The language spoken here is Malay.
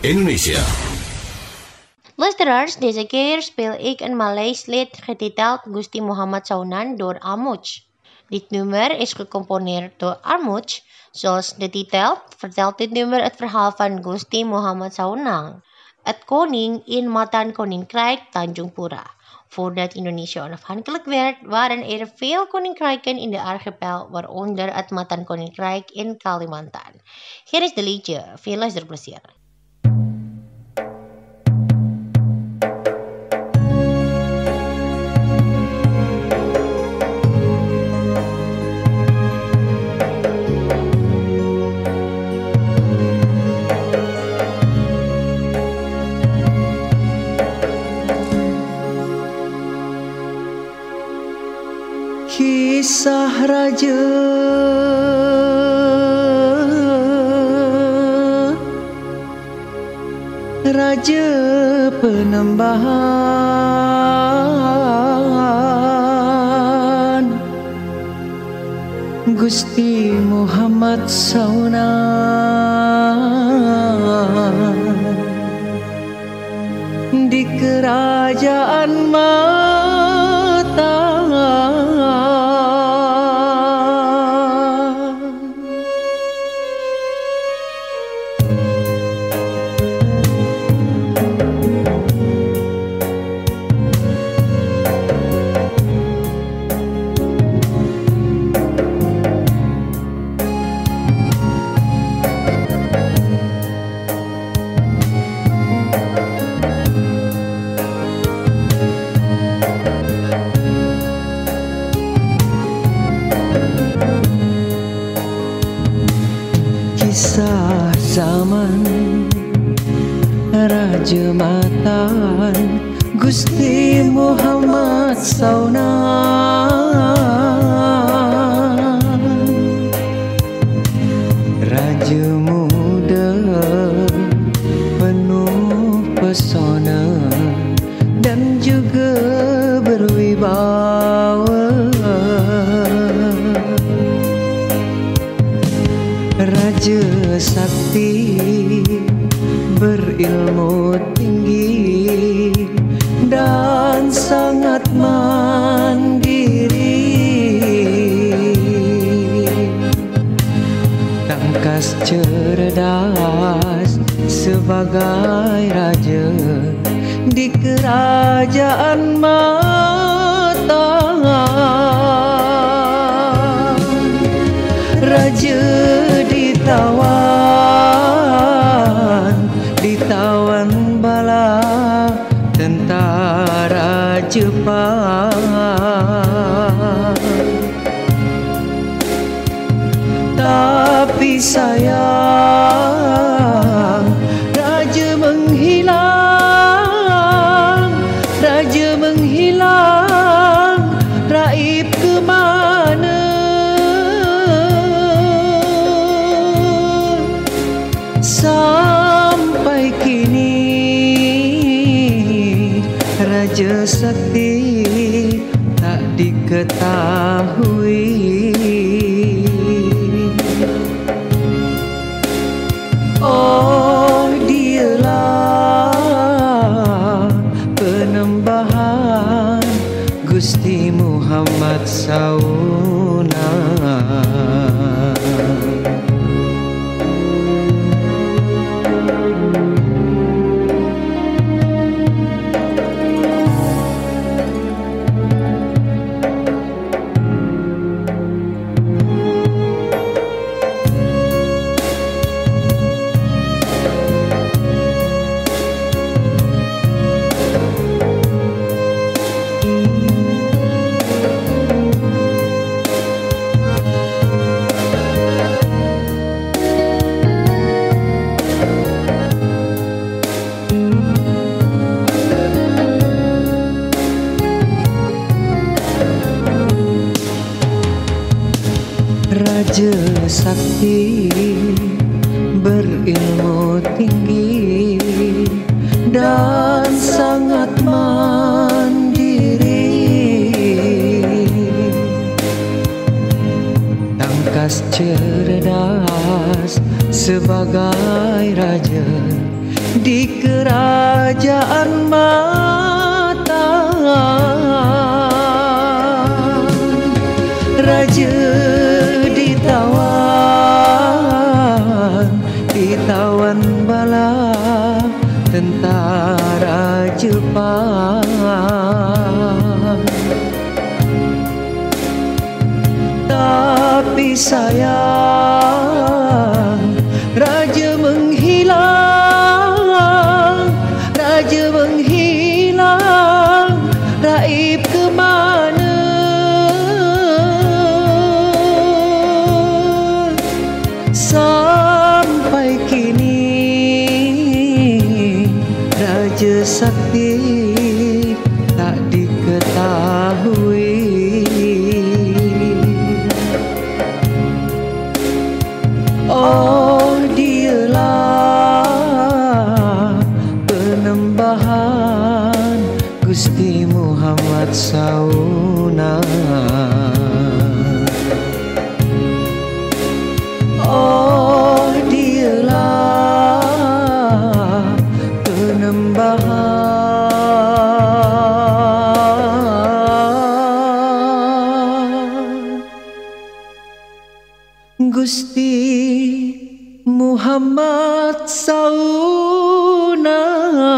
Indonesia. Luisteraars, deze keer speel ik een Maleis lied getiteld Gusti Muhammad Saunan door Amuj. Dit nummer is gecomponeerd door Amuj. Zoals de titel vertelt dit nummer het verhaal van Gusti Muhammad Saunan, het koning in Matan Koninkrijk Tanjung Pura. Voordat Indonesië onafhankelijk werd, waren er veel koninkrijken in de archipel, waaronder het Matan Koninkrijk in Kalimantan. Hier is de liedje. Veel luisterplezier. Kisah Raja Penembahan Gusti Muhammad Saunan di kerajaan Matan. Kisah zaman Raja Matan Gusti Muhammad Saunan, Raja muda penuh pesona dan juga berwibawa, Raja sakti berilmu tinggi dan sangat mandiri, tangkas cerdas sebagai raja di kerajaan Matan. Raja ditawan bala tentara Jepang, tapi sayang Raja menghilang, raib kemana? Sampai kini Raja sakti tak diketahui. Oh, dialah Penembahan Gusti Muhammad Saunan. Raja sakti berilmu tinggi dan sangat mandiri, tangkas cerdas sebagai raja di kerajaan mata. Raja ditawan bala tentara Jepang. Tapi sayang, raja menghilang, raib kemana? Sampai kini raja sakti tak diketahui. Oh, dialah penembahan Gusti Muhammad Sauna. Oh, dialah penembahan Gusti Muhammad Sauna.